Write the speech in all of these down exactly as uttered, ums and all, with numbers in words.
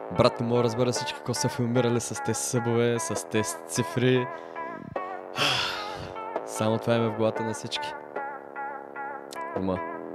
Брат, не мога да разбера всички какво са филмирали с тези събове, с тези цифри. Само това им е в главата на всички. Ама.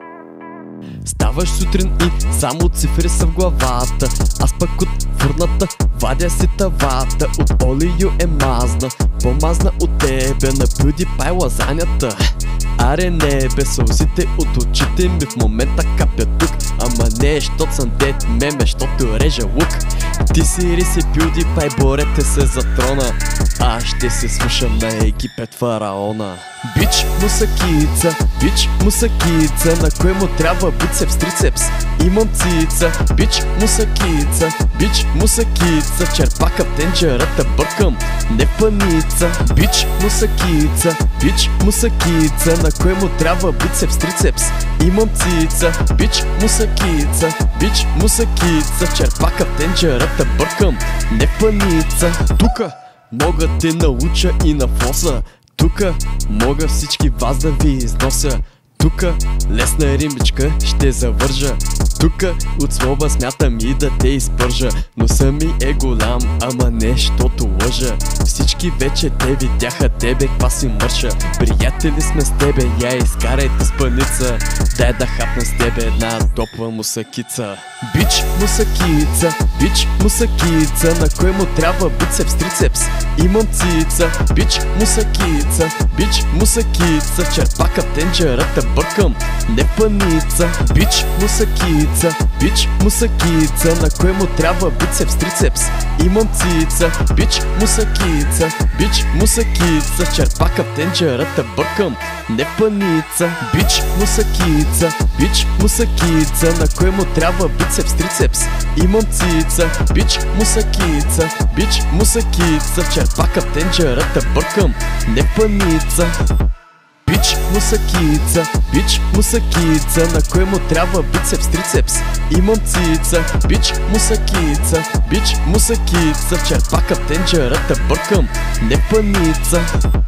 Ставаш сутрин и само цифри са в главата. Аз пък от фурната вадя си тавата. От олио е мазна, по-мазна от тебе. На PewDiePie лазанята. Аре небе, сълзите от очите ми в момента капят тук. Ама не, щот съм дед меме, щото режа лук. Ти си риси PewDiePie, борете се за трона. Аз ще се слушам на Египет фараона. Бич мусакица, бич мусакица. На кой му трябва бицепс, трицепс? Имам цица. Бич мусакица, бич мусакица. Черпака тенджерата бъркам, не паница. Бич мусакица, бич мусакица. На кой му трябва бицепс, трицепс? Имам цица. Бич мусакица, бич мусакица. Черпака тенджерата бъркам, не паница. Тука мога те науча и на фоса. Тука мога всички вас да ви износя. Тука лесна римичка ще завържа. Тука от слова смятам и да те изпържа. Носа ми е голям, ама не щото лъжа. Всички вече те видяха тебе, каква си мърша. Приятели сме с тебе, я изкарайте с паница. Дай да хапна с тебе една топла мусакица. Бич мусакица, бич мусакица. На кой му трябва бицепс, трицепс? Имам цица. Бич мусакица, бич мусакица. Черпака тенджерата бъркам, не паница. Бич мусакица, бич мусакица. На кой му трябва бицепс, трицепс? Имам цица. Бич мусакица, бич мусакица. Черпака тенджерата бъркам, не паница. Бич мусакица, бич мусакица. На кой му трябва бицепс, трицепс? Имам цица. Бич мусакица, бич мусакица. Черпака тенджерата бъркам, не паница. Бич мусакица, бич мусакица. На кой му трябва бицепс, трицепс? Имам цица. Бич мусакица, бич мусакица. Черпака тенджерата бъркам, не паница.